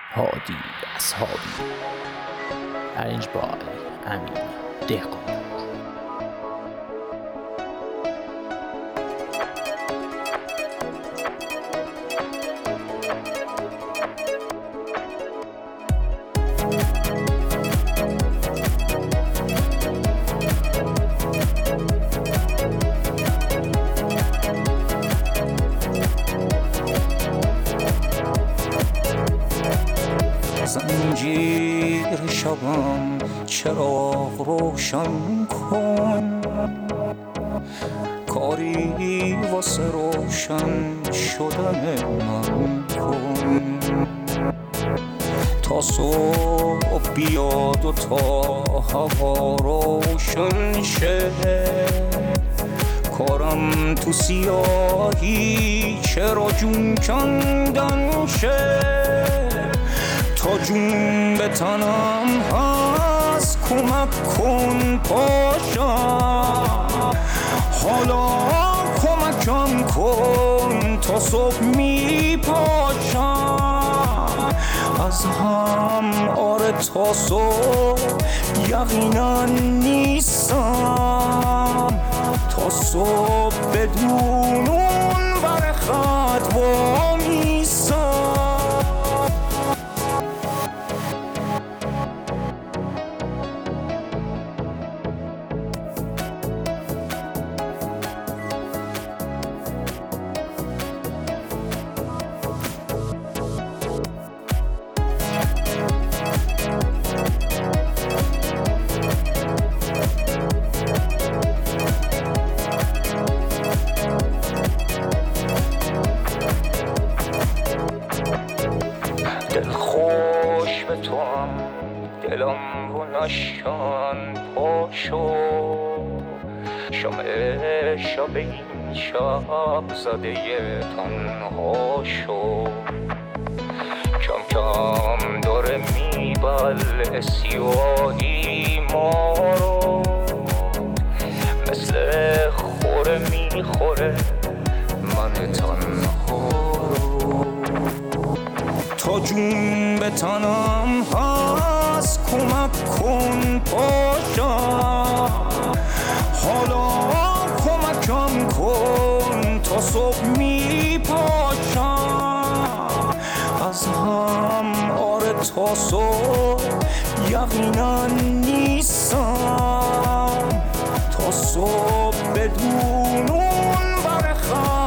هادی اصحابی ارنج بای امین دهقان. زنجیر شبم چراغ روشن کن، کاری واسه روشن شدن من کن. تا صبح بیاد و تا هوا روشن شه، کارم تو سیاهی چرا جون کندن شه. تا جون به تنم هست کمک کن پاشم، حالا کمکم کن تا صبح می پاشم. از هم آره تا صبح یقینا نیستم، تا صبح بدون اون بر خط وامیستم. دلخوش به تو هم دلم رو نشکن پاشو، شمع شب این شب زده تنها شو. کم کم داره میبل سیاهی ما رو، مثل خوره میخوره من تنها رو. تا جون به تنم هست کمک کن پاشم، حالا کمکم کن تا صبح می پاشم. از هم آره تا صبح یقینا نیستم، تا صبح بدون اون برخم